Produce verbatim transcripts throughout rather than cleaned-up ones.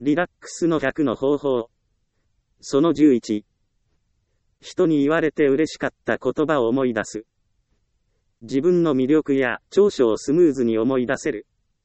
リラックスのひゃくの方法。そのじゅういち。人に言われて嬉しかった言葉を思い出す。自分の魅力や長所をスムーズに思い出せる。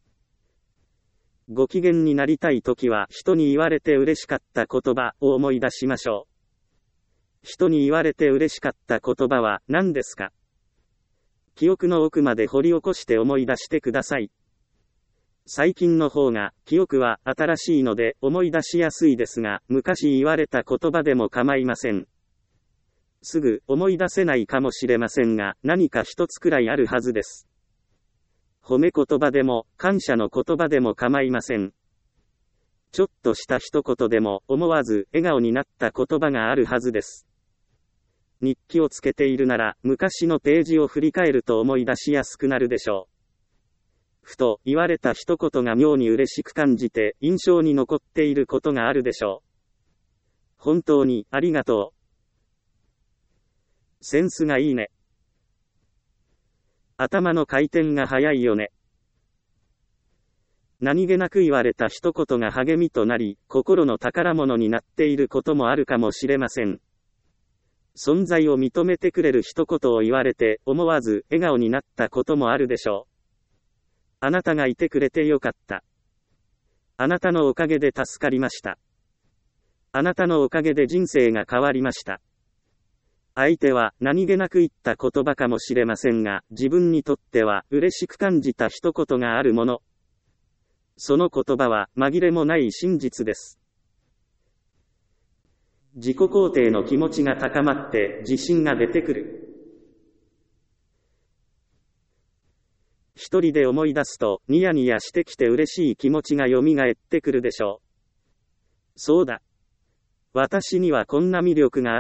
ご機嫌になりたいときは人に言われて嬉しかった言葉を思い出しましょう。人に言われて嬉しかった言葉は何ですか？記憶の奥まで掘り起こして思い出してください。最近の方が記憶は新しいので思い出しやすいですが、昔言われた言葉でも構いません。すぐ思い出せないかもしれませんが、何か一つくらいあるはずです。褒め言葉でも感謝の言葉でも構いません。ちょっとした一言でも思わず笑顔になった言葉があるはずです。日記をつけているなら昔のページを振り返ると思い出しやすくなるでしょう。ふと言われた一言が妙に嬉しく感じて印象に残っていることがあるでしょう。本当にありがとう。センスがいいね。頭の回転が早いよね。何気なく言われた一言が励みとなり、心の宝物になっていることもあるかもしれません。存在を認めてくれる一言を言われて、思わず笑顔になったこともあるでしょう。あなたがいてくれてよかった。あなたのおかげで助かりました。あなたのおかげで人生が変わりました。相手は何気なく言った言葉かもしれませんが、自分にとっては嬉しく感じた一言があるもの。その言葉は紛れもない真実です。自己肯定の気持ちが高まって自信が出てくる。一人で思い出すとニヤニヤしてきて嬉しい気持ちが蘇ってくるでしょう。そうだ。私にはこんな魅力があった。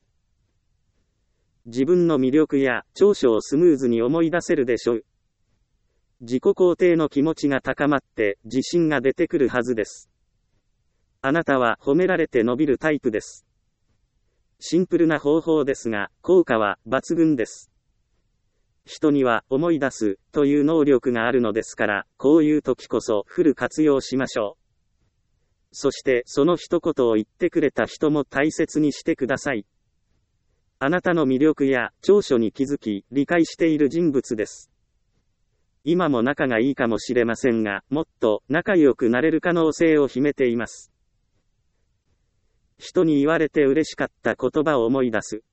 自分の魅力や長所をスムーズに思い出せるでしょう。自己肯定の気持ちが高まって自信が出てくるはずです。あなたは褒められて伸びるタイプです。シンプルな方法ですが、効果は抜群です。人には思い出すという能力があるのですから、こういう時こそフル活用しましょう。そしてその一言を言ってくれた人も大切にしてください。あなたの魅力や長所に気づき、理解している人物です。今も仲がいいかもしれませんが、もっと仲良くなれる可能性を秘めています。人に言われて嬉しかった言葉を思い出す。